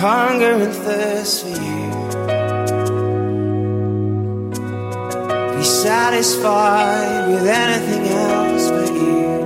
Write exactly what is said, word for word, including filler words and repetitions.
hunger and thirst for you. Be satisfied with anything else but you.